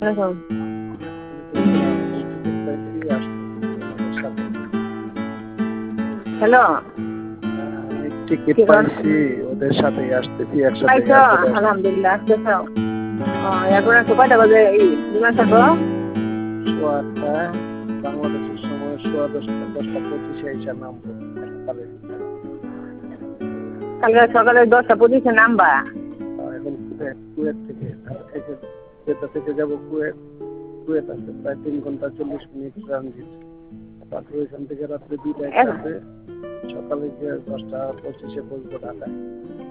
এখন hello ticket পাইছি, ওদের সাথেই আসতেছি একসাথে। পাইছো? আলহামদুলিল্লাহ আসতেছ। এখন একটু কয়টা বাজে বিমান ছাড়বো? সোয়া 8টায় বাংলাদেশের সময়, সোয়া 10টা 25 নামবো সকালে। কালকে সকালে 10টা 25 নামবা? এখন কুয়েত থেকে জেদ্দা থেকে যাবো কুয়েত। কুয়েত আছে প্রায় 3 ঘন্টা 40 মিনিট ট্রানজিট। তারপরে এখান থেকে রাত্রে 2টায় ছাড়বে, সকালে গিয়ে 10টা 25 পৌঁছবো ঢাকায়।